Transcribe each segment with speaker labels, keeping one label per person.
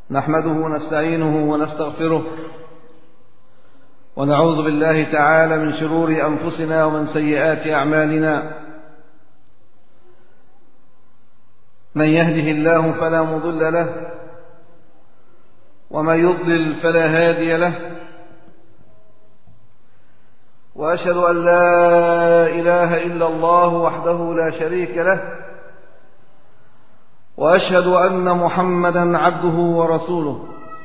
Speaker 1: نحمده ونستعينه ونستغفره ونعوذ بالله تعالى من شرور أنفسنا ومن سيئات أعمالنا. من يهده الله فلا مضل له ومن يضلل فلا هادي له، وأشهد أن لا إله إلا الله وحده لا شريك له، وأشهد أن محمدًا عبده ورسوله.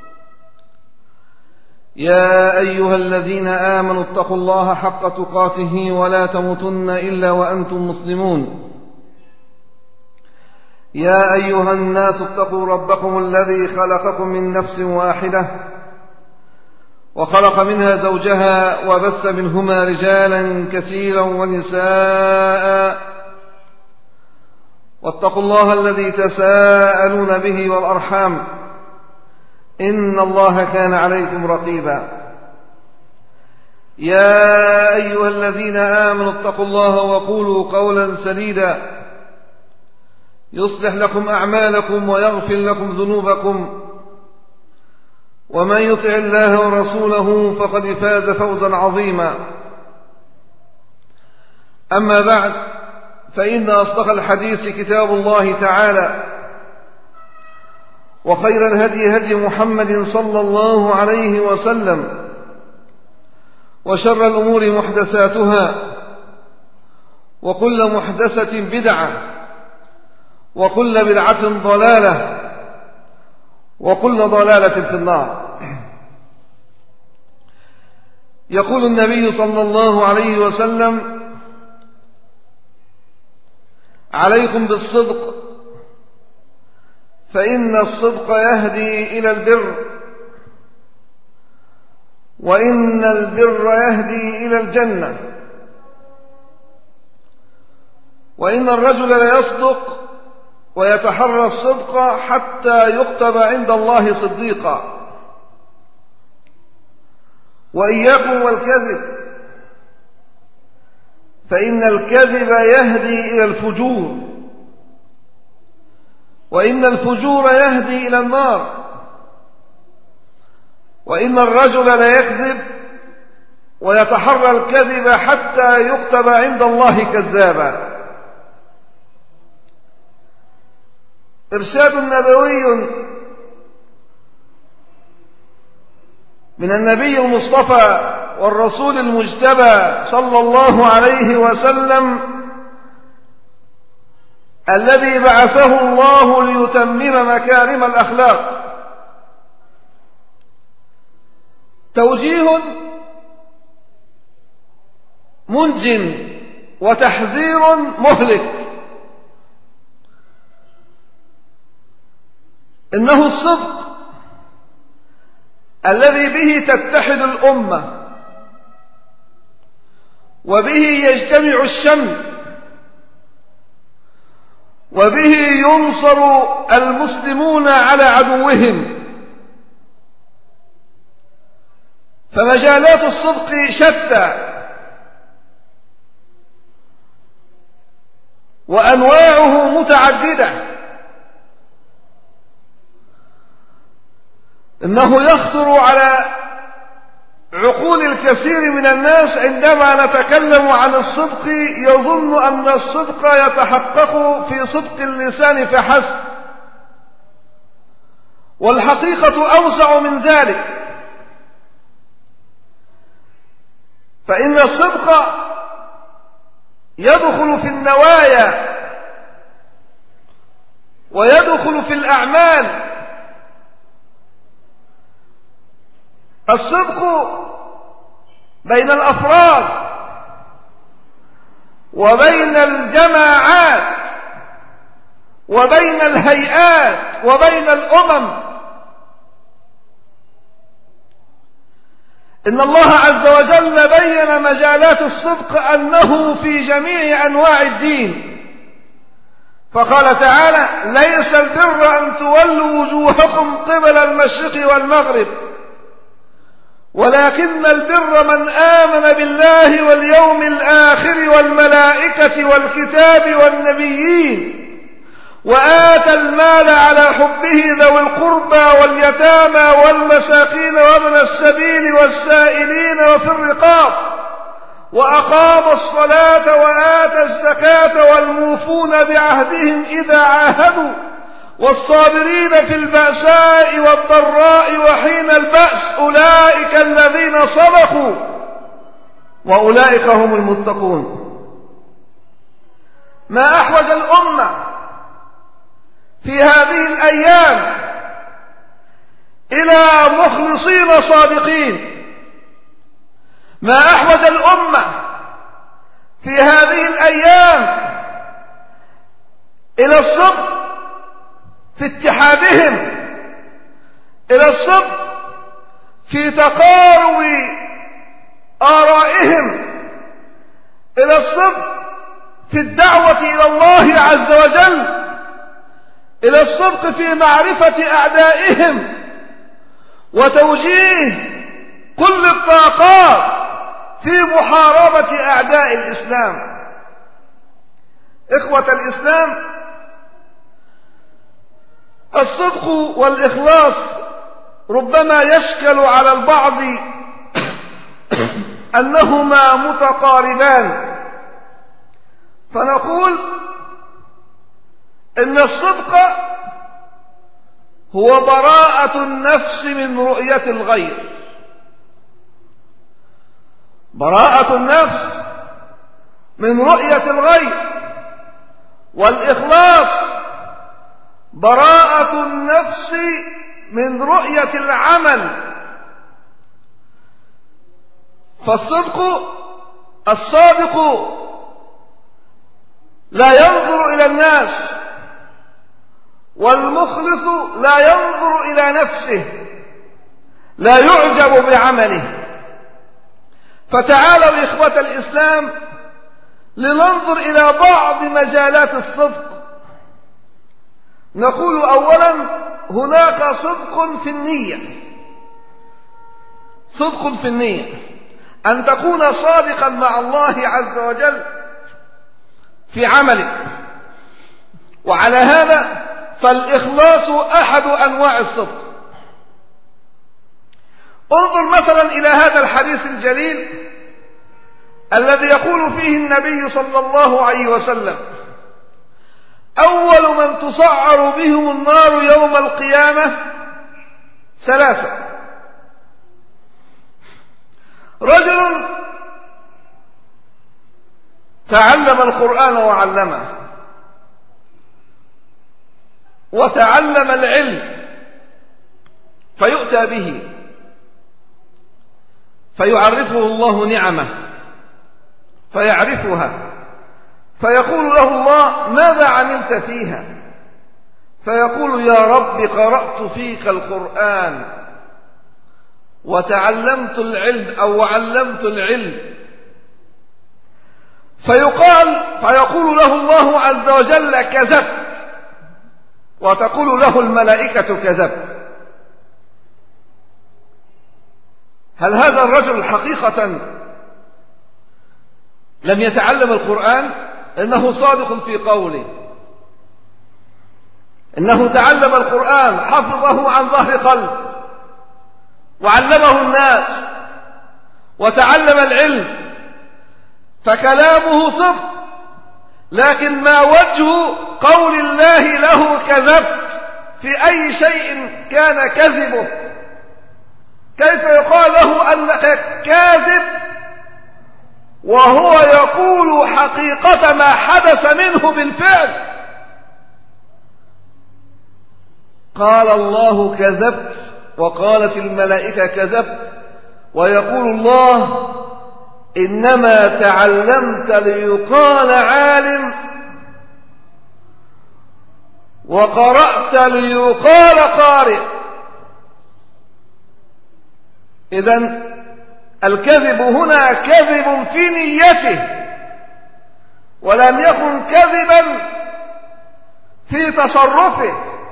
Speaker 1: يا أيها الذين آمنوا اتقوا الله حق تقاته ولا تموتن إلا وأنتم مسلمون. يا أيها الناس اتقوا ربكم الذي خلقكم من نفس واحدة وخلق منها زوجها وبث منهما رجالا كثيرا ونساء، واتقوا الله الذي تساءلون به والأرحام إن الله كان عليكم رقيبا. يا أيها الذين آمنوا اتقوا الله وقولوا قولا سديدا يصلح لكم أعمالكم ويغفر لكم ذنوبكم، ومن يطع الله ورسوله فقد فاز فوزا عظيما. أما بعد، فإن أصدق الحديث كتاب الله تعالى، وخير الهدي هدي محمد صلى الله عليه وسلم، وشر الأمور محدثاتها، وكل محدثة بدعة، وكل بدعة ضلالة، وكل ضلالة في النار. يقول النبي صلى الله عليه وسلم: عليكم بالصدق، فإن الصدق يهدي إلى البر، وإن البر يهدي إلى الجنة، وإن الرجل ليصدق ويتحرى الصدق حتى يكتب عند الله صديقا. وإياكم والكذب، فإن الكذب يهدي إلى الفجور، وإن الفجور يهدي إلى النار، وإن الرجل ليكذب ويتحرى الكذب حتى يكتب عند الله كذابا. إرشاد نبوي من النبي المصطفى والرسول المجتبى صلى الله عليه وسلم، الذي بعثه الله ليتمم مكارم الأخلاق. توجيه منج وتحذير مهلك. إنه الصدق الذي به تتحد الأمة، وبه يجتمع الشمل، وبه ينصر المسلمون على عدوهم. فمجالات الصدق شتى، وأنواعه متعددة. إنه يخطر على عقول الكثير من الناس عندما نتكلم عن الصدق، يظن أن الصدق يتحقق في صدق اللسان فحسب، والحقيقة أوسع من ذلك. فإن الصدق يدخل في النوايا ويدخل في الأعمال. الصدق بين الأفراد وبين الجماعات وبين الهيئات وبين الأمم. إن الله عز وجل بين مجالات الصدق أنه في جميع أنواع الدين، فقال تعالى: ليس البر أن تولوا وجوهكم قبل المشرق والمغرب، ولكن البر من آمن بالله واليوم الآخر والملائكة والكتاب والنبيين وآتى المال على حبه ذوي القربى واليتامى والمساكين وابن السبيل والسائلين وفي الرقاب، وأقام الصلاة وآتى الزكاة والموفون بعهدهم إذا عاهدوا والصابرين في البأساء والضراء وحين البأس أولئك الذين صدقوا وأولئك هم المتقون. ما أحوج الأمة في هذه الأيام إلى مخلصين صادقين، ما أحوج الأمة في هذه الأيام إلى الصدق في اتحادهم، إلى الصدق في تقارب آرائهم، إلى الصدق في الدعوة إلى الله عز وجل، إلى الصدق في معرفة أعدائهم وتوجيه كل الطاقات في محاربة أعداء الإسلام. إخوة الإسلام، الصدق والإخلاص ربما يشكل على البعض أنهما متقاربان، فنقول إن الصدق هو براءة النفس من رؤية الغير، براءة النفس من رؤية الغير، والإخلاص براءة النفس من رؤية العمل. الصادق لا ينظر إلى الناس، والمخلص لا ينظر إلى نفسه، لا يعجب بعمله. فتعالوا إخوة الإسلام لننظر إلى بعض مجالات الصدق. نقول أولا هناك صدق في النية، صدق في النية، أن تكون صادقا مع الله عز وجل في عملك، وعلى هذا فالإخلاص أحد أنواع الصدق. انظر مثلا إلى هذا الحديث الجليل الذي يقول فيه النبي صلى الله عليه وسلم: أول من تسعر بهم النار يوم القيامة ثلاثة: رجل تعلم القرآن وعلمه، وتعلم العلم فيؤتى به فيعرفه الله نعمه فيعرفها، فيقول له الله: ماذا عملت فيها؟ فيقول: يا رب قرأت فيك القرآن وتعلمت العلم أو علمت العلم. فيقول له الله عز وجل: كذبت. وتقول له الملائكة: كذبت. هل هذا الرجل حقيقة لم يتعلم القرآن؟ إنه صادق في قوله، إنه تعلم القرآن، حفظه عن ظهر قلب، وعلمه الناس، وتعلم العلم، فكلامه صدق. لكن ما وجه قول الله له كذبت؟ في أي شيء كان كذبه؟ كيف يقال له أنك كاذب وهو يقول حقيقة ما حدث منه بالفعل؟ قال الله: كذبت، وقالت الملائكة: كذبت. ويقول الله: إنما تعلمت ليقال عالم، وقرأت ليقال قارئ. إذن الكذب هنا كذب في نيته، ولم يكن كذبا في تصرفه،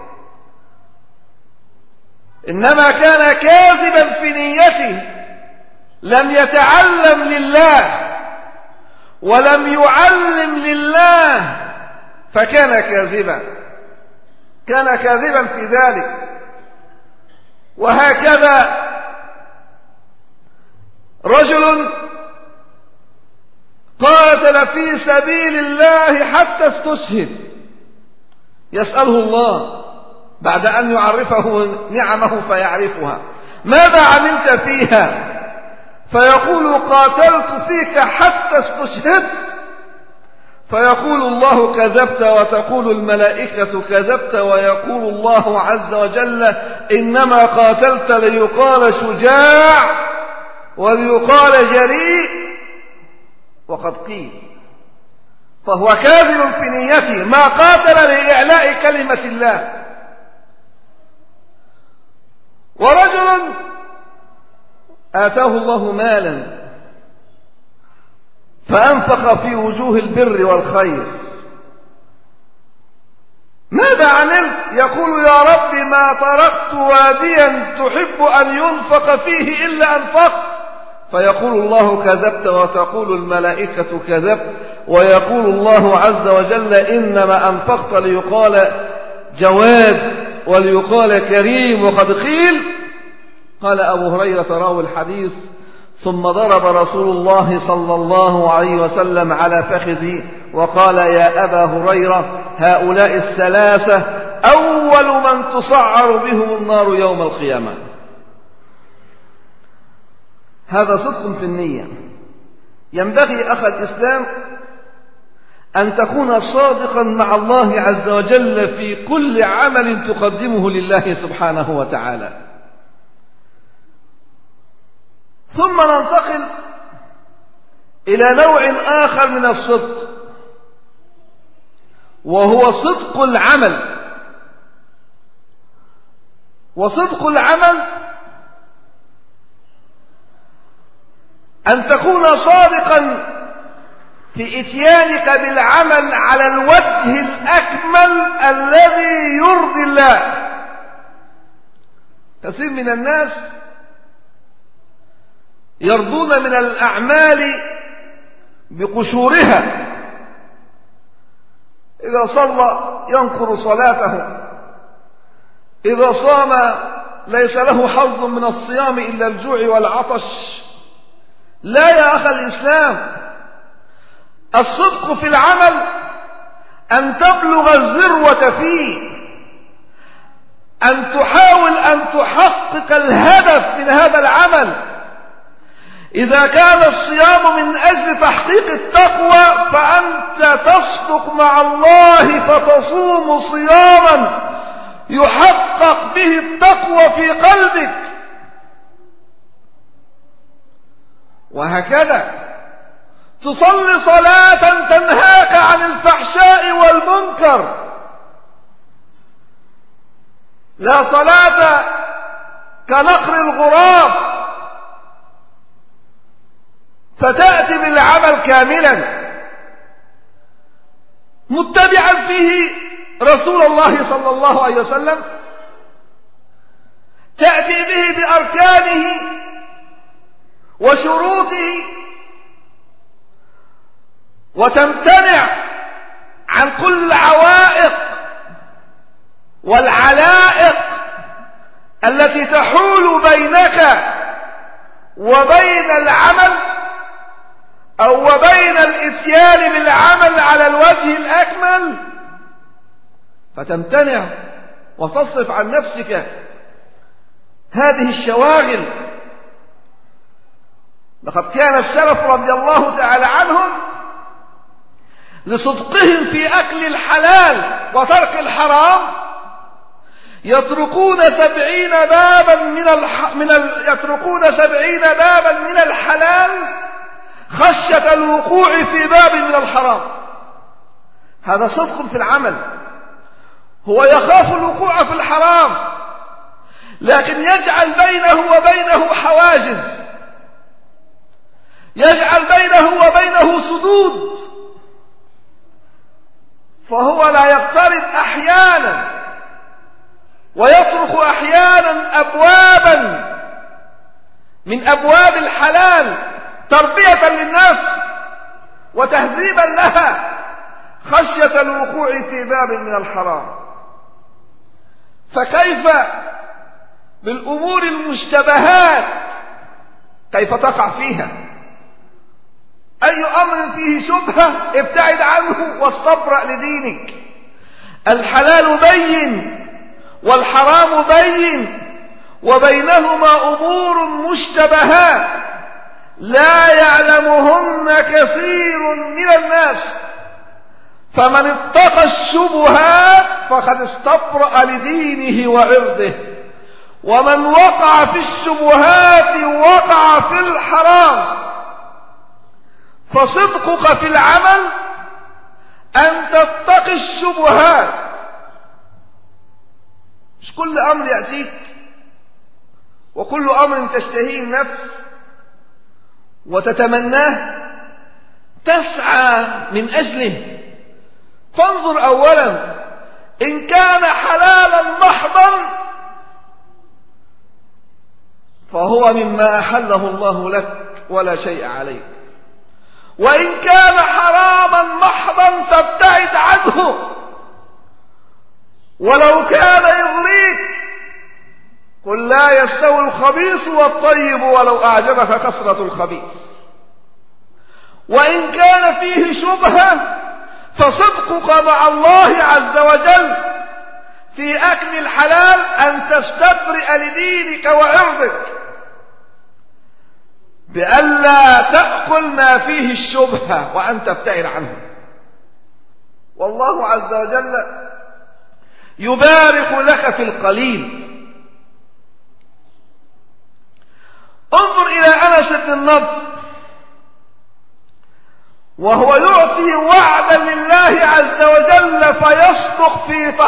Speaker 1: إنما كان كاذبا في نيته. لم يتعلم لله ولم يعلم لله، فكان كاذبا، كان كاذبا في ذلك. وهكذا رجل قاتل في سبيل الله حتى استشهد، يسأله الله بعد أن يعرفه نعمه فيعرفها: ماذا عملت فيها؟ فيقول: قاتلت فيك حتى استشهدت. فيقول الله: كذبت. وتقول الملائكة: كذبت. ويقول الله عز وجل: إنما قاتلت ليقال شجاع وليقال جريء، وقد قيل. فهو كاذب في نيته، ما قاتل لإعلاء كلمة الله. ورجل آتاه الله مالا فأنفق في وجوه البر والخير، ماذا عملت؟ يقول: يا رب ما تركت واديا تحب أن ينفق فيه إلا أنفقت. فيقول الله: كذبت. وتقول الملائكة: كذبت. ويقول الله عز وجل: إنما أنفقت ليقال جواد وليقال كريم، وقد قيل. قال أبو هريرة راوي الحديث: ثم ضرب رسول الله صلى الله عليه وسلم على فخذه وقال: يا أبا هريرة، هؤلاء الثلاثة أول من تسعر بهم النار يوم القيامة. هذا صدق في النية. ينبغي أخ الإسلام أن تكون صادقا مع الله عز وجل في كل عمل تقدمه لله سبحانه وتعالى. ثم ننتقل إلى نوع آخر من الصدق، وهو صدق العمل. وصدق العمل أن تكون صادقا في إتيانك بالعمل على الوجه الأكمل الذي يرضي الله. كثير من الناس يرضون من الأعمال بقشورها، إذا صلى ينقر صلاته، إذا صام ليس له حظ من الصيام إلا الجوع والعطش. لا يا أخي الإسلام، الصدق في العمل أن تبلغ الذروة فيه، أن تحاول أن تحقق الهدف من هذا العمل. إذا كان الصيام من أجل تحقيق التقوى فأنت تصدق مع الله فتصوم صياما يحقق به التقوى في قلبك. وهكذا تصلي صلاة تنهاك عن الفحشاء والمنكر. لا صلاة كنقر الغراب، فتأتي بالعمل كاملا متبعا فيه رسول الله صلى الله عليه وسلم، تأتي به بأركانه وشروطه، وتمتنع عن كل العوائق والعلائق التي تحول بينك وبين العمل أو وبين الإتيان بالعمل على الوجه الأكمل، فتمتنع وتصرف عن نفسك هذه الشواغل. لقد كان السلف رضي الله تعالى عنهم لصدقهم في أكل الحلال وترك الحرام يتركون 70 بابا من الحلال خشية الوقوع في باب من الحرام. هذا صدق في العمل. هو يخاف الوقوع في الحرام، لكن يجعل بينه وبينه حواجز، يجعل بينه وبينه سدود، فهو لا يقترب أحيانا ويترك أحيانا أبوابا من أبواب الحلال تربية للنفس وتهذيبا لها خشية الوقوع في باب من الحرام. فكيف بالأمور المشتبهات كيف تقع فيها. أي أمر فيه شبهة ابتعد عنه واستبرأ لدينك. الحلال بين والحرام بين، وبينهما أمور مشتبهات لا يعلمهن كثير من الناس، فمن اتقى الشبهات فقد استبرأ لدينه وعرضه، ومن وقع في الشبهات وقع في الحرام. فصدقك في العمل أن تتقي الشبهات. مش كل أمر يأتيك وكل أمر تشتهيه النفس وتتمناه تسعى من أجله. فانظر أولا إن كان حلالا محضا فهو مما أحله الله لك ولا شيء عليك، وإن كان حراما محضا فابتعد عنه ولو كان يغريك. قل لا يستوي الخبيث والطيب ولو أعجبك كثرة الخبيث. وإن كان فيه شبهة فصدقك مع الله عز وجل في أكل الحلال أن تستبرئ لدينك وعرضك بألا تأكل ما فيه الشبهة وأن تبتعد عنه. والله عز وجل يبارك لك في القليل. انظر إلى أنس بن النضر وهو يعطي وعدا لله عز وجل فيصدق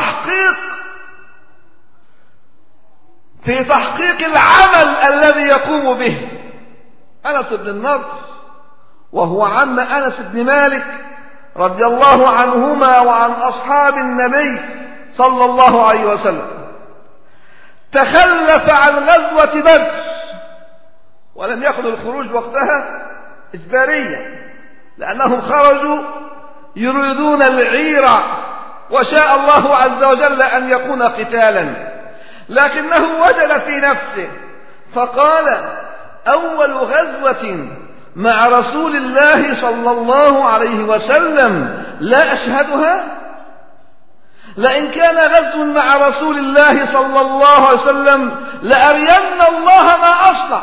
Speaker 1: في تحقيق العمل الذي يقوم به. أنس بن النضر وهو عم أنس بن مالك رضي الله عنهما وعن أصحاب النبي صلى الله عليه وسلم، تخلف عن غزوة بدر ولم يكن الخروج وقتها إجباريا، لأنهم خرجوا يريدون العيرة وشاء الله عز وجل أن يكون قتالا، لكنه وجد في نفسه فقال: أول غزوة مع رسول الله صلى الله عليه وسلم لا أشهدها؟ لئن كان غزو مع رسول الله صلى الله عليه وسلم لأرين الله ما أصنع،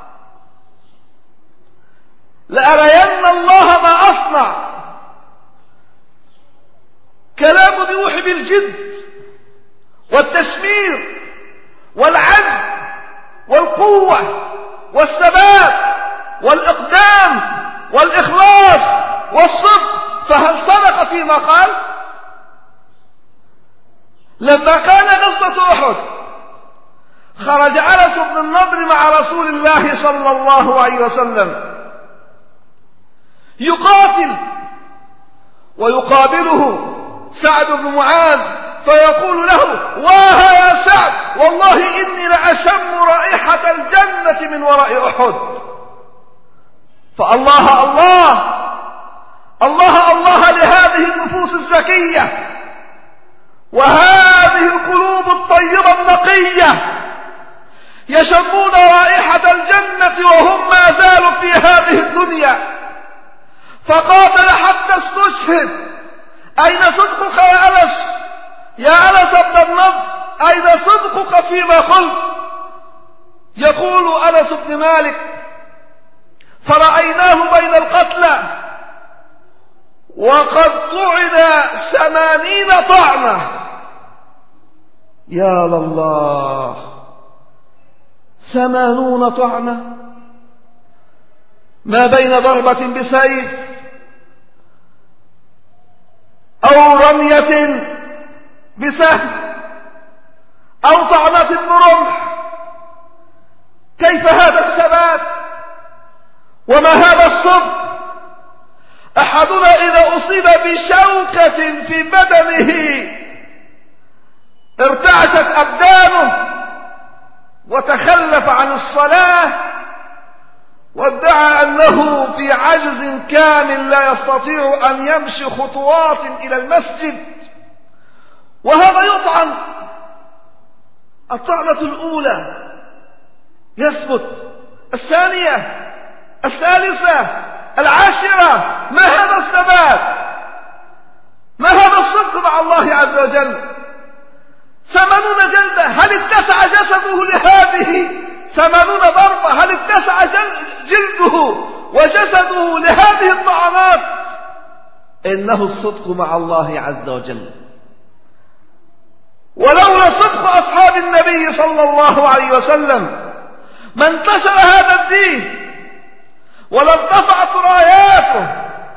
Speaker 1: لأرين الله ما أصنع. كلام يوحي بالجد والتشمير والعزم والقوة والثبات والإقدام والإخلاص والصدق. فهل صدق فيما قال؟ لما كان غزوة أحد خرج أنس بن النضر مع رسول الله صلى الله عليه وسلم يقاتل، ويقابله سعد بن معاذ فيقول له: واه يا سعد، والله إني لأشم رائحة الجنة من وراء أحد. فالله الله الله الله لهذه النفوس الزكية وهذه القلوب الطيبة النقية، يشمون رائحة الجنة وهم ما زالوا في هذه الدنيا. فقاتل حتى استشهد. أين صدقك يا أنس؟ يا أنس بن النضر، أين صدقك فيما قلت؟ يقول أنس بن مالك: فرأيناه بين القتلى وقد طعن 80 طعنة. يا الله، 80 طعنة، ما بين ضربة بسيف أو رمية بسهم أو طعنة برمح. كيف هذا الثبات وما هذا الصبر؟ أحدنا إذا أصيب بشوكة في بدنه ارتعشت أبدانه وتخلف عن الصلاة وادعى أنه في عجز كامل لا يستطيع أن يمشي خطوات إلى المسجد، وهذا يطعن الطعنة الأولى يثبت. الثانية، الثالثة، العاشرة، ما هذا الثبات؟ ما هذا الصدق مع الله عز وجل؟ 80 جلدة، هل اتسع جسده لهذه 80 ضربة؟ هل اتسع جلده وجسده لهذه الطعنات؟ إنه الصدق مع الله عز وجل. ولولا صدق أصحاب النبي صلى الله عليه وسلم ما انتشر هذا الدين ولا ارتفعت راياته.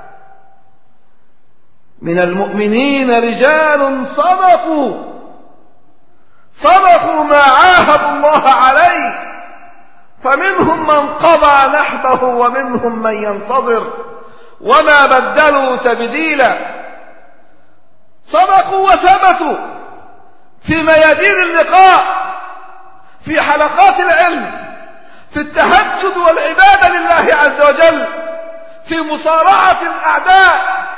Speaker 1: من المؤمنين رجال صدقوا ما عاهدوا الله عليه، فمنهم من قضى نحبه ومنهم من ينتظر وما بدلوا تبديلا. صدقوا وثبتوا في ميادين اللقاء، في حلقات العلم، في التهجد والعبادة لله عز وجل، في مصارعة الأعداء،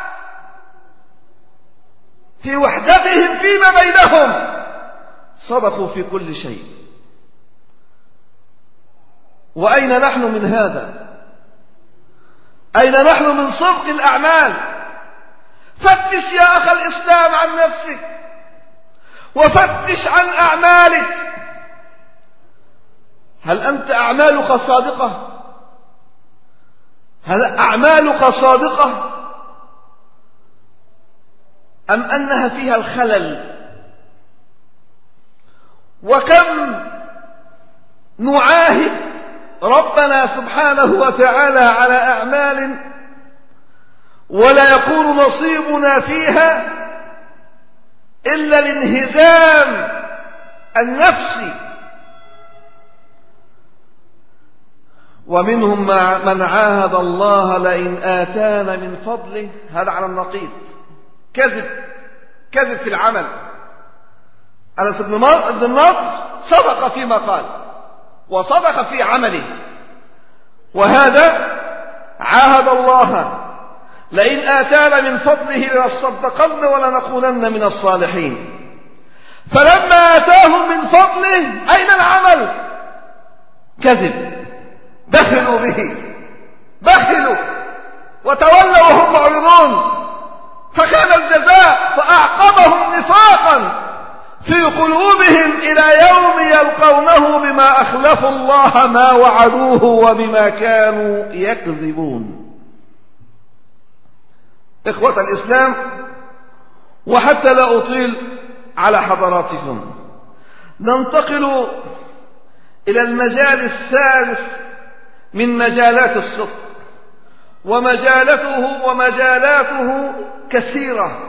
Speaker 1: في وحدتهم فيما بينهم. صدقوا في كل شيء. وأين نحن من هذا؟ أين نحن من صدق الأعمال؟ فتش يا أخ الإسلام عن نفسك وفتش عن أعمالك. هل أنت أعمالك صادقة؟ هل أعمالك صادقة أم أنها فيها الخلل؟ وكم نعاهد ربنا سبحانه وتعالى على أعمال ولا يكون نصيبنا فيها إلا الانهزام النفسي. ومنهم من عاهد الله لئن آتانا من فضله، هذا على النقيض، كذب في العمل. أنس بن النضر صدق فيما قال وصدق في عمله، وهذا عاهد الله لئن آتانا من فضله لنصدقن ولنكونن من الصالحين. فلما آتاهم من فضله أين العمل؟ كذب، بخلوا به، بخلوا وتولوا وهم معرضون، فكان الجزاء فأعقبهم نفاقا في قلوبهم إلى يوم يلقونه بما أخلفوا الله ما وعدوه وبما كانوا يكذبون. إخوة الإسلام، وحتى لا أطيل على حضراتكم، ننتقل إلى المجال الثالث من مجالات الصدق، ومجالاته كثيرة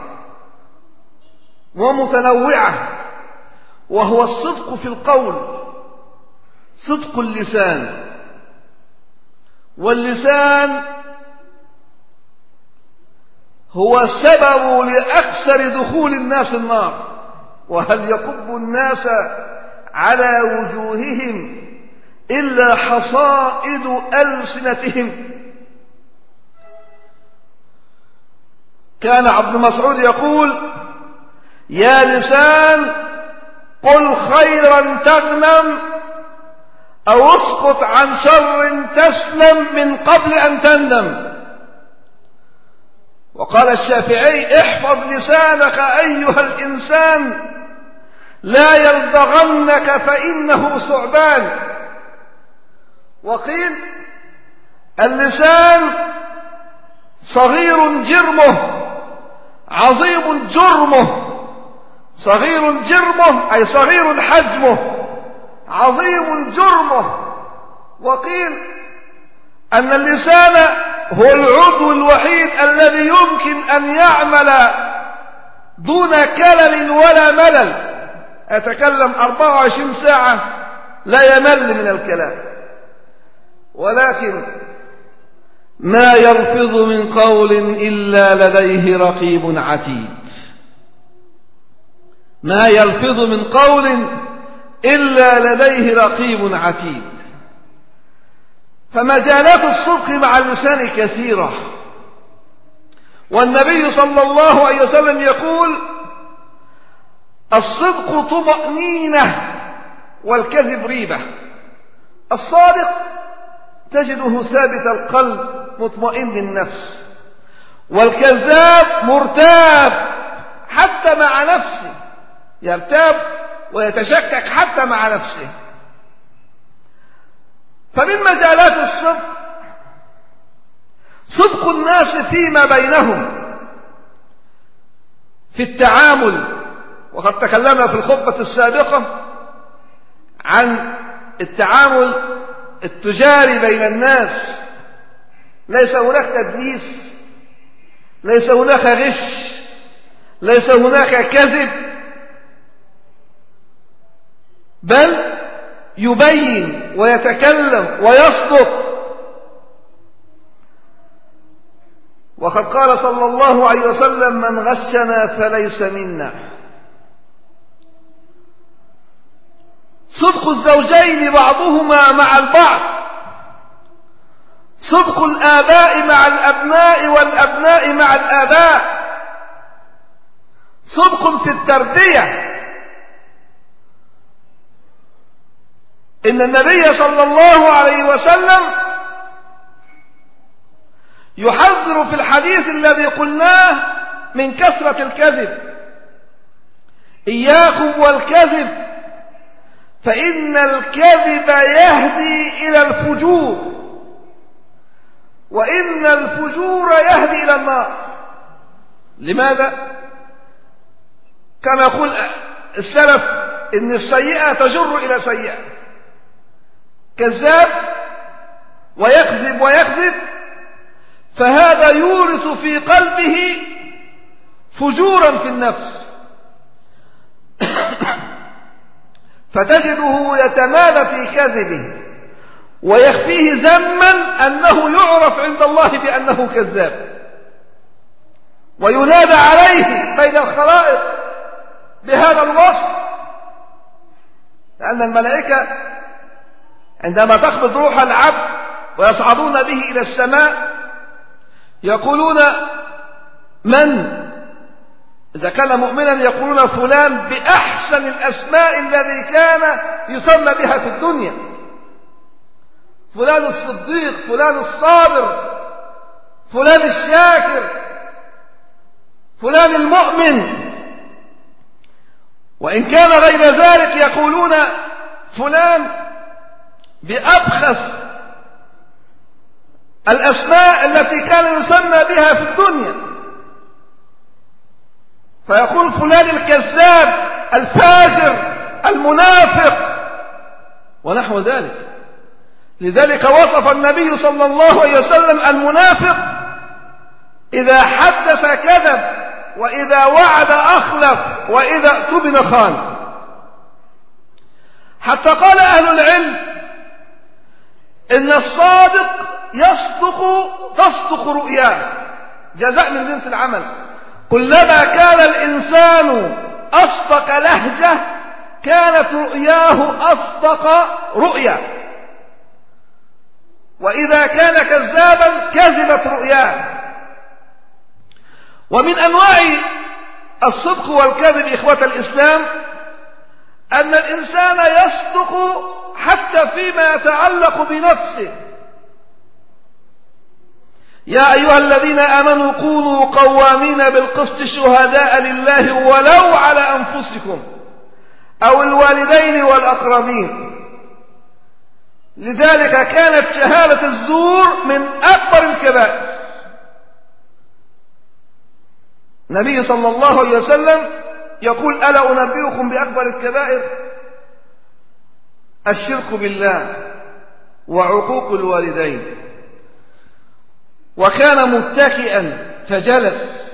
Speaker 1: ومتنوعة، وهو الصدق في القول، صدق اللسان. واللسان هو سبب لأكثر دخول الناس النار. وهل يكب الناس على وجوههم إلا حصائد ألسنتهم. كان عبد مسعود يقول: يا لسان قل خيرا تغنم أو اسقط عن شر تسلم من قبل أن تندم. وقال الشافعي: احفظ لسانك أيها الإنسان لا يلدغنك فإنه ثعبان. وقيل: اللسان صغير جرمه عظيم جرمه. صغير جرمه أي صغير حجمه عظيم جرمه. وقيل أن اللسان هو العضو الوحيد الذي يمكن أن يعمل دون كلل ولا ملل. أتكلم 24 ساعة لا يمل من الكلام، ولكن ما يلفظ من قول إلا لديه رقيب عتيد. ما يلفظ من قول إلا لديه رقيب عتيد. فمجالات الصدق مع اللسان كثيرة، والنبي صلى الله عليه وسلم يقول: الصدق طمأنينة والكذب ريبة. الصادق تجده ثابت القلب مطمئن النفس، والكذاب مرتاب حتى مع نفسه، يرتاب ويتشكك حتى مع نفسه. فمن مجالات الصدق صدق الناس فيما بينهم في التعامل، وقد تكلمنا في الخطبة السابقة عن التعامل التجاري بين الناس. ليس هناك تدليس، ليس هناك غش، ليس هناك كذب، بل يبين ويتكلم ويصدق. وقد قال صلى الله عليه وسلم: من غشنا فليس منا. صدق الزوجين بعضهما مع البعض، صدق الآباء مع الأبناء والأبناء مع الآباء، صدق في التربية. إن النبي صلى الله عليه وسلم يحذر في الحديث الذي قلناه من كثرة الكذب: إياكم والكذب فإن الكذب يهدي إلى الفجور، وإن الفجور يهدي إلى النار. لماذا؟ كما يقول السلف إن السيئة تجر إلى سيئة. كذاب ويكذب ويكذب، فهذا يورث في قلبه فجورا في النفس، فتجده يتمادى في كذبه ويخفيه ذما أنه يعرف عند الله بأنه كذاب، وينادى عليه بين الخلائق بهذا الوصف. لأن الملائكة عندما تقبض روح العبد ويصعدون به إلى السماء يقولون: من؟ إذا كان مؤمنا يقولون فلان بأحسن الأسماء الذي كان يسمى بها في الدنيا، فلان الصديق، فلان الصابر، فلان الشاكر، فلان المؤمن. وإن كان غير ذلك يقولون فلان بأبخس الأسماء التي كان يسمى بها في الدنيا، فيقول فلان الكذاب، الفاجر، المنافق ونحو ذلك. لذلك وصف النبي صلى الله عليه وسلم المنافق: إذا حدث كذب، وإذا وعد أخلف، وإذا اؤتمن خان. حتى قال أهل العلم إن الصادق تصدق رؤياه، جزاء من جنس العمل. كلما كان الإنسان أصدق لهجة كانت رؤياه أصدق رؤيا، وإذا كان كذابا كذبت رؤياه. ومن أنواع الصدق والكذب إخوة الإسلام أن الإنسان يصدق حتى فيما يتعلق بنفسه. يا أيها الذين آمنوا كونوا قوامين بالقسط شهداء لله ولو على أنفسكم أو الوالدين والأقربين. لذلك كانت شهادة الزور من أكبر الكبائر. النبي صلى الله عليه وسلم يقول: ألا أنبئكم بأكبر الكبائر؟ الشرك بالله وعقوق الوالدين. وكان متكئا فجلس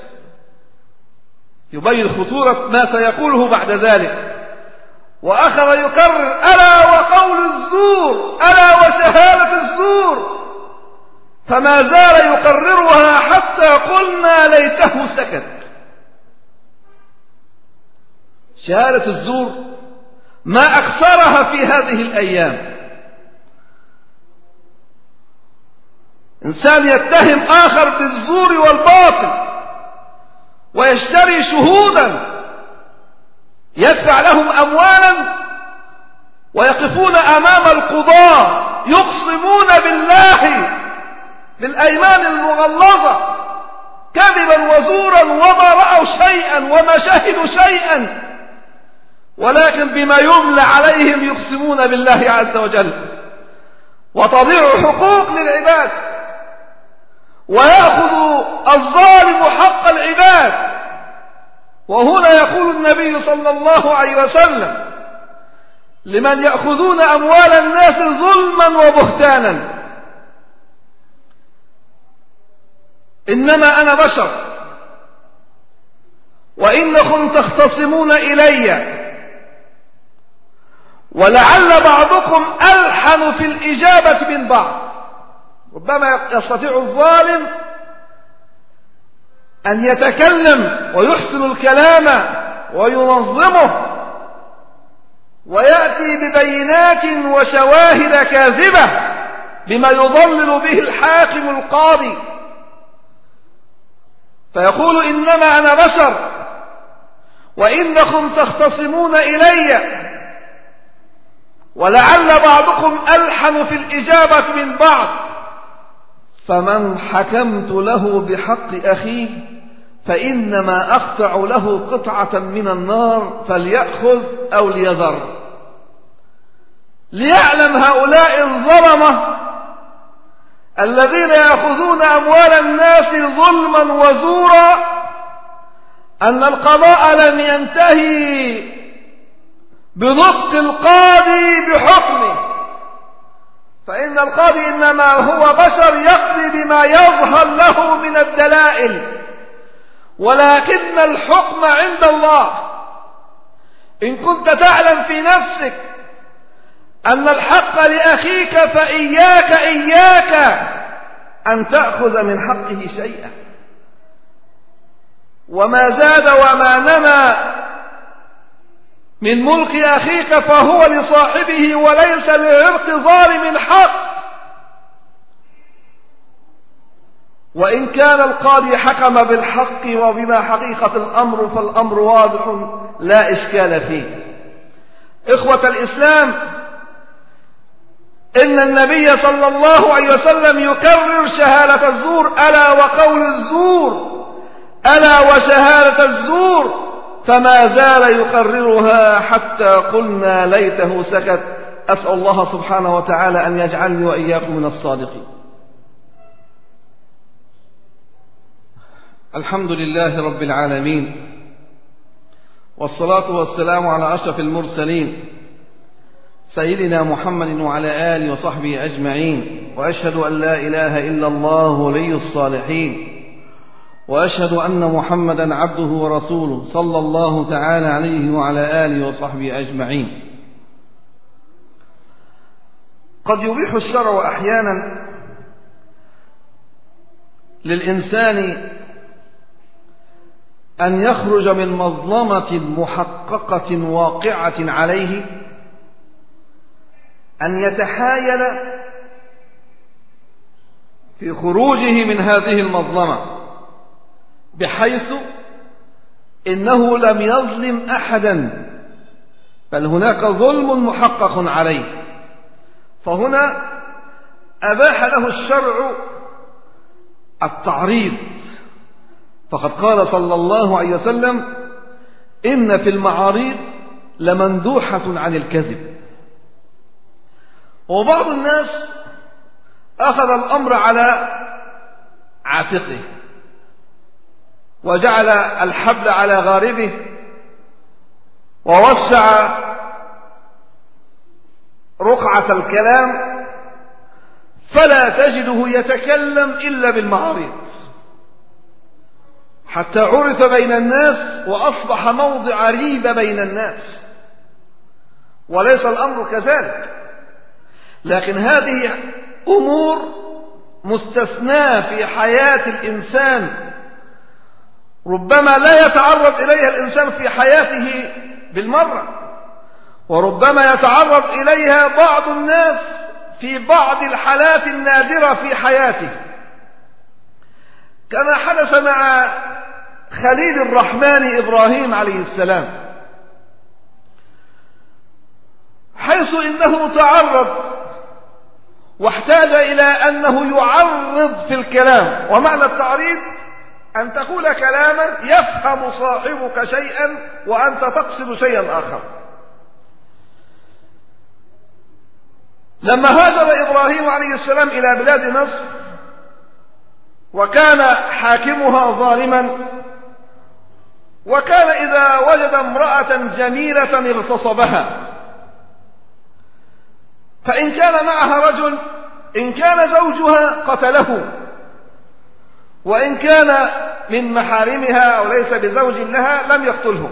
Speaker 1: يبين خطورة ما سيقوله بعد ذلك، وأخذ يكرر: ألا وقول الزور، ألا وشهادة الزور، فما زال يكررها حتى قلنا ليته سكت. شهادة الزور ما أكثرها في هذه الأيام. إنسان يتهم آخر بالزور والباطل ويشتري شهودا يدفع لهم أموالا ويقفون أمام القضاة يقسمون بالله بالأيمان المغلظة كذبا وزورا وما رأوا شيئا وما شهدوا شيئا، ولكن بما يملى عليهم يقسمون بالله عز وجل، وتضيع حقوق للعباد، ويأخذ الظالم حق العباد. وهنا يقول النبي صلى الله عليه وسلم لمن يأخذون أموال الناس ظلما وبهتانا: إنما أنا بشر وإنكم تختصمون إلي، ولعل بعضكم ألحن في الإجابة من بعض. ربما يستطيع الظالم أن يتكلم ويحسن الكلام وينظمه ويأتي ببينات وشواهد كاذبة بما يضلل به الحاكم القاضي، فيقول: إنما أنا بشر وإنكم تختصمون إلي، ولعل بعضكم ألحن في الإجابة من بعض، فمن حكمت له بحق أخيه فإنما أقطع له قطعة من النار فليأخذ أو ليذر. ليعلم هؤلاء الظلمة الذين يأخذون أموال الناس ظلما وزورا أن القضاء لم ينتهي بنطق القاضي بحكمه، فإن القاضي إنما هو بشر يقضي بما يظهر له من الدلائل، ولكن الحكم عند الله. إن كنت تعلم في نفسك أن الحق لأخيك فإياك أن تأخذ من حقه شيئا، وما زاد وما نمى من ملك أخيك فهو لصاحبه وليس لعرق ظالم حق. وإن كان القاضي حكم بالحق وبما حقيقة الأمر فالأمر واضح لا إشكال فيه. إخوة الإسلام، إن النبي صلى الله عليه وسلم يكرر شهادة الزور: ألا وقول الزور، ألا وشهادة الزور، فما زال يكررها حتى قلنا ليته سكت. أسأل الله سبحانه وتعالى أن يجعلني وإياكم من الصادقين. الحمد لله رب العالمين، والصلاة والسلام على أشرف المرسلين سيدنا محمد وعلى آله وصحبه أجمعين، وأشهد أن لا إله إلا الله ولي الصالحين، وأشهد أن محمدا عبده ورسوله صلى الله تعالى عليه وعلى آله وصحبه أجمعين. قد يبيح الشرع أحيانا للإنسان أن يخرج من مظلمة محققة واقعة عليه، أن يتحايل في خروجه من هذه المظلمة، بحيث إنه لم يظلم أحدا، بل هناك ظلم محقق عليه، فهنا أباح له الشرع التعريض. فقد قال صلى الله عليه وسلم: إن في المعاريض لمندوحة عن الكذب. وبعض الناس أخذ الأمر على عاتقه وجعل الحبل على غاربه ووسع رقعة الكلام، فلا تجده يتكلم إلا بالمعارض، حتى عرف بين الناس وأصبح موضع ريبة بين الناس. وليس الأمر كذلك، لكن هذه أمور مستثناة في حياة الإنسان، ربما لا يتعرض إليها الإنسان في حياته بالمرة، وربما يتعرض إليها بعض الناس في بعض الحالات النادرة في حياته، كما حدث مع خليل الرحمن إبراهيم عليه السلام، حيث إنه تعرض واحتاج إلى أنه يعرض في الكلام. ومعنى التعريض أن تقول كلاما يفهم صاحبك شيئا وأنت تقصد شيئا آخر. لما هاجر إبراهيم عليه السلام إلى بلاد مصر وكان حاكمها ظالما، وكان إذا وجد امرأة جميلة اغتصبها، فإن كان معها رجل إن كان زوجها قتله، وإن كان من محارمها أو ليس بزوج لها لم يقتله.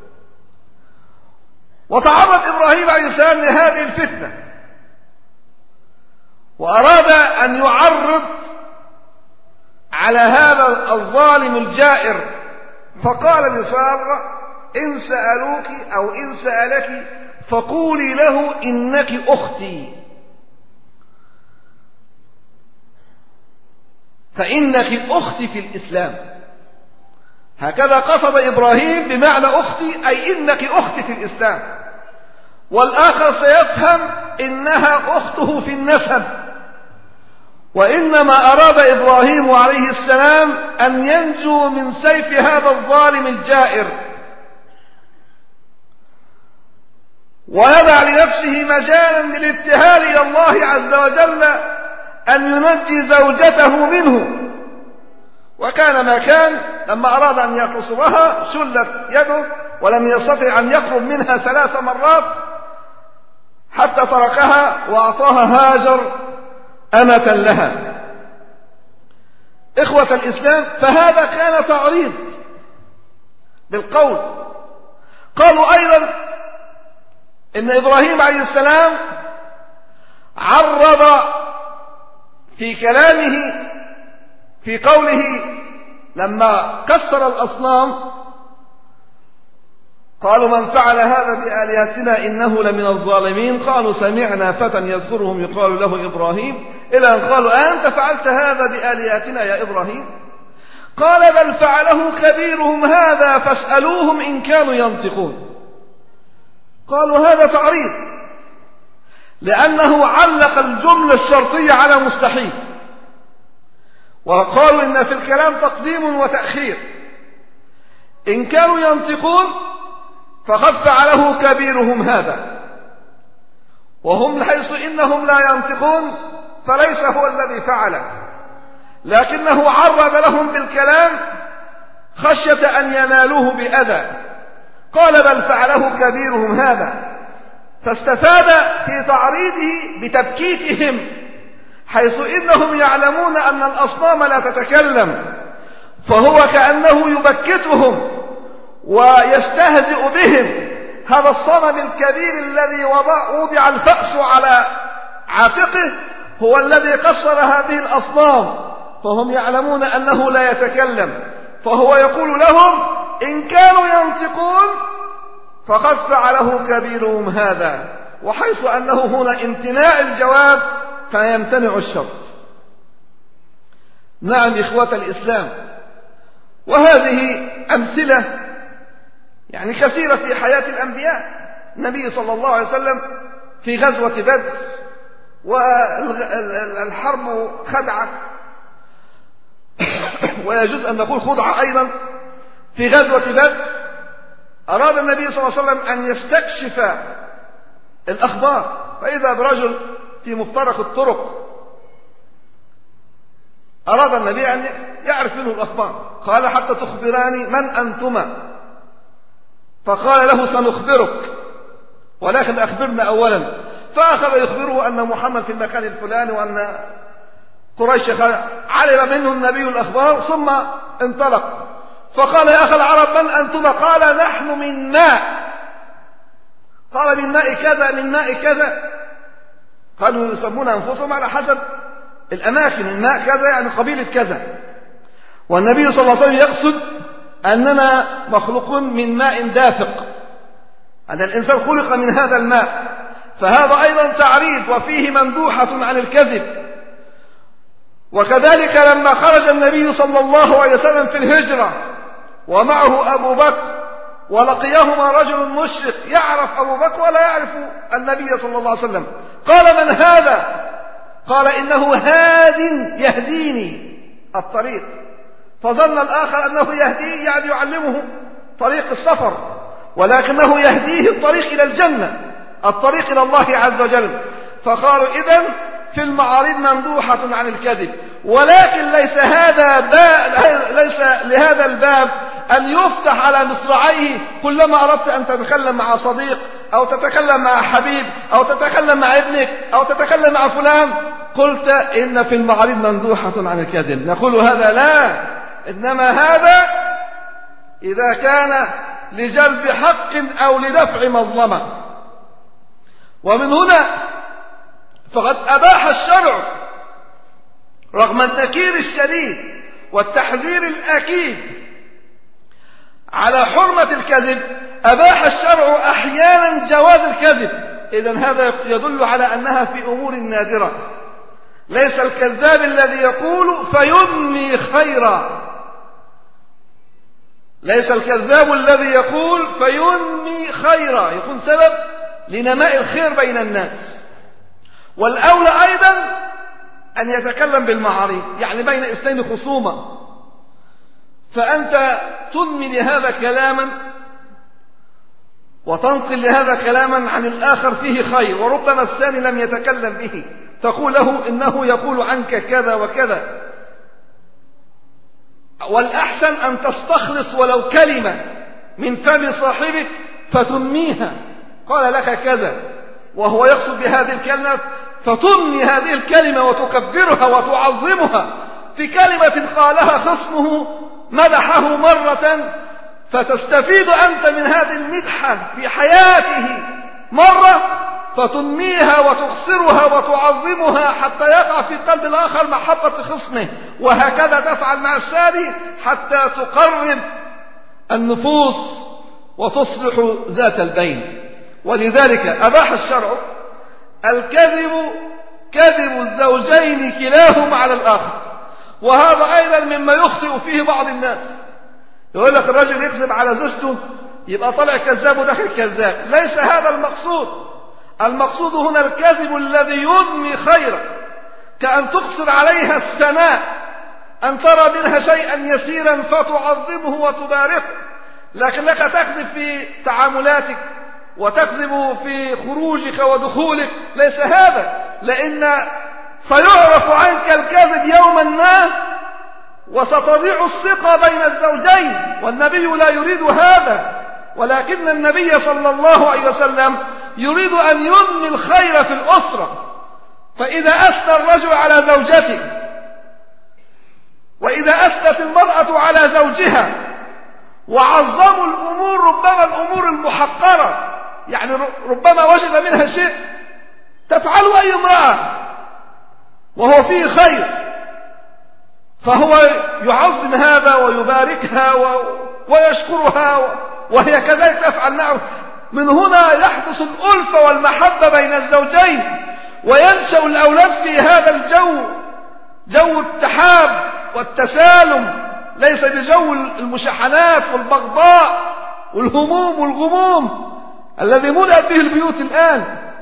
Speaker 1: وتعرض إبراهيم عليه السلام لهذه الفتنة وأراد أن يعرض على هذا الظالم الجائر، فقال لسارة: إن سألوك أو إن سألك فقولي له إنك أختي، فإنك أختي في الإسلام. هكذا قصد إبراهيم بمعنى أختي، أي إنك أختي في الإسلام، والآخر سيفهم إنها أخته في النسب. وإنما أراد إبراهيم عليه السلام أن ينجو من سيف هذا الظالم الجائر، ويدع لنفسه مجالا للابتهال إلى الله عز وجل أن ينجي زوجته منه. وكان ما كان، لما أراد أن يغتصبها شلت يده ولم يستطع أن يقرب منها 3 مرات حتى تركها وأعطاها هاجر أمة لها. إخوة الإسلام، فهذا كان تعريض بالقول. قالوا أيضا إن إبراهيم عليه السلام عرض في كلامه في قوله لما كسر الأصنام، قالوا: من فعل هذا بآلهتنا إنه لمن الظالمين. قالوا: سمعنا فتى يذكرهم يقال له إبراهيم، إلى أن قالوا: أنت فعلت هذا بآلهتنا يا إبراهيم؟ قال: بل فعله كبيرهم هذا فاسألوهم إن كانوا ينطقون. قالوا: هذا تعريض، لأنه علق الجملة الشرطية على مستحيل، وقالوا إن في الكلام تقديم وتأخير. إن كانوا ينطقون فقد فعله كبيرهم هذا، وهم حيث إنهم لا ينطقون فليس هو الذي فعله، لكنه عرض لهم بالكلام خشية أن ينالوه بأذى. قال: بل فعله كبيرهم هذا، فاستفاد في تعريضه بتبكيتهم، حيث إنهم يعلمون أن الأصنام لا تتكلم، فهو كأنه يبكتهم ويستهزئ بهم. هذا الصنم الكبير الذي وضع الفأس على عاتقه هو الذي كسر هذه الأصنام، فهم يعلمون أنه لا يتكلم، فهو يقول لهم: إن كانوا ينطقون فقد فعله كبيرهم هذا. وحيث أنه هنا امتناع الجواب فيمتنع الشرط. نعم إخوة الإسلام، وهذه أمثلة يعني كثيرة في حياة الأنبياء. النبي صلى الله عليه وسلم في غزوة بدر، والحرب خدعة ويجوز أن نقول خدعة أيضا. في غزوة بدر أراد النبي صلى الله عليه وسلم أن يستكشف الأخبار، فإذا برجل في مفترق الطرق، أراد النبي أن يعرف منه الأخبار. قال: حتى تخبراني من أنتما؟ فقال له: سنخبرك، ولكن أخبرنا أولا. فأخذ يخبره أن محمد في المكان الفلاني، وأن قريش علم منه النبي الأخبار، ثم انطلق. فقال: يا أخي العرب من أنتما؟ قال: نحن من ماء. قال: من ماء كذا من ماء كذا. قالوا: يسمون أنفسهم على حسب الأماكن، من ماء كذا يعني قبيلة كذا. والنبي صلى الله عليه وسلم يقصد أننا مخلوقون من ماء دافق، أن الإنسان خلق من هذا الماء. فهذا أيضا تعريض وفيه مندوحة عن الكذب. وكذلك لما خرج النبي صلى الله عليه وسلم في الهجرة ومعه أبو بكر، ولقيهما رجل مشرك يعرف أبو بكر ولا يعرف النبي صلى الله عليه وسلم، قال: من هذا؟ قال إنه هاد يهديني الطريق، فظن الآخر أنه يهديه يعني يعلمه طريق السفر، ولكنه يهديه الطريق إلى الجنة، الطريق إلى الله عز وجل. فقالوا إذن في المعارض ممدوحة عن الكذب، ولكن ليس لهذا الباب أن يفتح على مصراعيه كلما أردت أن تتكلم مع صديق أو تتكلم مع حبيب أو تتكلم مع ابنك أو تتكلم مع فلان قلت إن في المعارض ممدوحة عن الكذب. نقول هذا لا، إنما هذا إذا كان لجلب حق أو لدفع مظلمة. ومن هنا فقد أباح الشرع رغم النكير الشديد والتحذير الأكيد على حرمة الكذب، أباح الشرع أحيانا جواز الكذب. إذن هذا يدل على أنها في أمور نادرة. ليس الكذاب الذي يقول فينمي خيرا، ليس الكذاب الذي يقول فينمي خيرا يكون سبب لنماء الخير بين الناس. والأولى أيضا أن يتكلم بالمعارض، يعني بين اثنين خصومة، فأنت تنمي لهذا كلاما وتنقل لهذا كلاما عن الآخر فيه خير، وربما الثاني لم يتكلم به، تقول له إنه يقول عنك كذا وكذا. والأحسن أن تستخلص ولو كلمة من فم صاحبك فتنميها، قال لك كذا وهو يقصد بهذه الكلمة، فتنمي هذه الكلمة وتكبرها وتعظمها في كلمة قالها خصمه مدحه مرة، فتستفيد أنت من هذه المدحة في حياته مرة، فتنميها وتقصرها وتعظمها حتى يقع في قلب الآخر محبة خصمه، وهكذا تفعل مع الثاني حتى تقرب النفوس وتصلح ذات البين. ولذلك أباح الشرع الكذب، كذب الزوجين كلاهما على الآخر. وهذا أيضا مما يخطئ فيه بعض الناس، يقول لك الرجل يكذب على زوجته يبقى طلع كذاب وداخل كذاب. ليس هذا المقصود. المقصود هنا الكذب الذي ينمي خيرا، كأن تقصر عليها الثناء، أن ترى منها شيئا يسيرا فتعظمه وتباركه، لكنك تكذب في تعاملاتك وتكذب في خروجك ودخولك. ليس هذا، لأن سيعرف عنك الكذب يوما ما وستضيع الثقة بين الزوجين، والنبي لا يريد هذا، ولكن النبي صلى الله عليه وسلم يريد أن ينمي الخير في الأسرة. فإذا أثنى الرجل على زوجته وإذا أثنت المرأة على زوجها وعظموا الأمور، ربما الأمور المحقرة، يعني ربما وجد منها شيء تفعله أي امرأة وهو فيه خير، فهو يعظم هذا ويباركها ويشكرها، وهي كذلك تفعل معه. من هنا يحدث الألفة والمحبة بين الزوجين، وينشأ الأولاد في هذا الجو، جو التحاب والتسالم، ليس بجو المشاحنات والبغضاء والهموم والغموم الذي ملأت به البيوت الآن.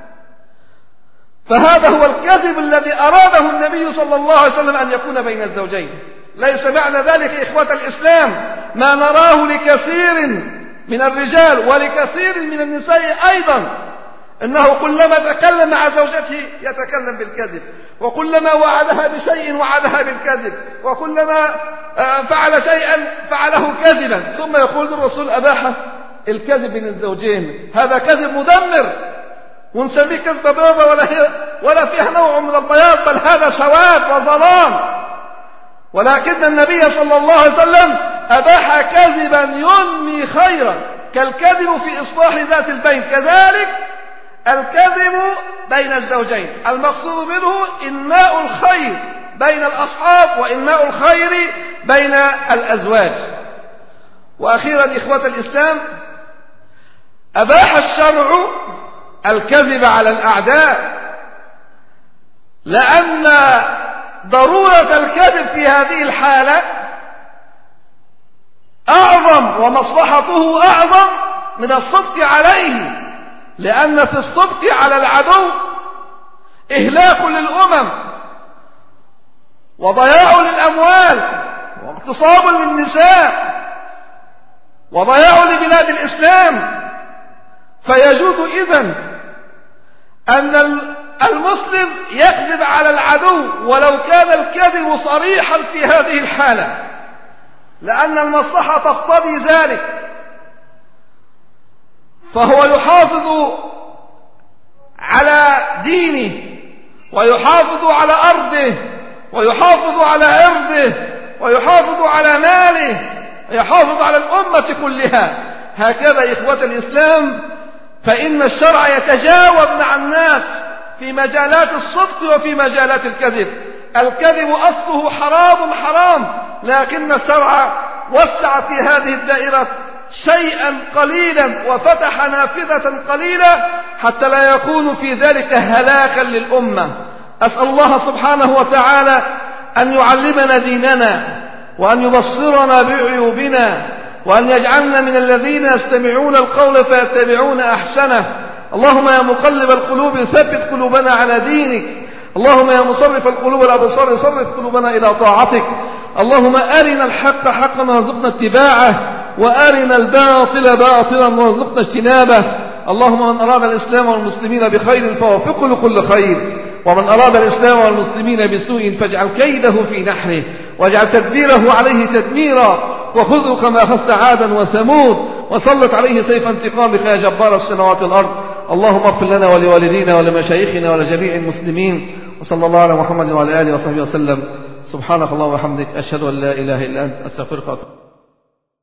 Speaker 1: فهذا هو الكذب الذي أراده النبي صلى الله عليه وسلم أن يكون بين الزوجين. ليس معنى ذلك إخوة الإسلام ما نراه لكثير من الرجال ولكثير من النساء أيضا، إنه كلما تكلم مع زوجته يتكلم بالكذب، وكلما وعدها بشيء وعدها بالكذب، وكلما فعل شيئا فعله كذبا، ثم يقول الرسول أباح الكذب بين الزوجين. هذا كذب مدمر، ونسميه كذبة بيضة ولا فيها نوع من البياض، بل هذا سواد وظلام. ولكن النبي صلى الله عليه وسلم أباح كذبا ينمي خيرا، كالكذب في إصلاح ذات البين. كذلك الكذب بين الزوجين المقصود منه إنماء الخير بين الأصحاب وإنماء الخير بين الأزواج. وأخيرا إخوة الإسلام، أباح الشرع الكذب على الأعداء، لأن ضرورة الكذب في هذه الحالة أعظم ومصلحته أعظم من الصدق عليه، لأن في الصدق على العدو إهلاك للأمم وضياع للأموال واغتصاب للنساء وضياع لبلاد الإسلام. فيجوز إذن أن المسلم يكذب على العدو ولو كان الكذب صريحا في هذه الحالة، لأن المصلحة تقتضي ذلك، فهو يحافظ على دينه ويحافظ على أرضه ويحافظ على عرضه ويحافظ على ماله ويحافظ على الأمة كلها. هكذا إخوة الإسلام، فإن الشرع يتجاوب مع الناس في مجالات الصدق وفي مجالات الكذب. الكذب أصله حرام، لكن الشرع وسع في هذه الدائرة شيئا قليلا وفتح نافذة قليلة حتى لا يكون في ذلك هلاكا للأمة. أسأل الله سبحانه وتعالى أن يعلمنا ديننا وأن يبصرنا بعيوبنا وأن يجعلنا من الذين يستمعون القول فيتبعون أحسنه. اللهم يا مقلب القلوب ثبت قلوبنا على دينك. اللهم يا مصرف القلوب والأبصار صرف قلوبنا إلى طاعتك. اللهم أرنا الحق حقا وارزقنا اتباعه وأرنا الباطل باطلا وارزقنا اجتنابه. اللهم من أراد الإسلام والمسلمين بخير فوفقه لكل خير، ومن أراد الإسلام والمسلمين بسوء فاجعل كيده في نحره واجعل تدبيره عليه تدميرا، وخذه كما أخذت عادا وثمود وسلط عليه سيف انتقامك يا جبار السماوات والأرض. اللهم اغفر لنا ولوالدينا ولمشايخنا ولجميع المسلمين، وصلى الله على محمد وعلى آله وصحبه وسلم. سبحانك اللهم وبحمدك، أشهد أن لا إله إلا أنت، أستغفرك وأتوب إليك.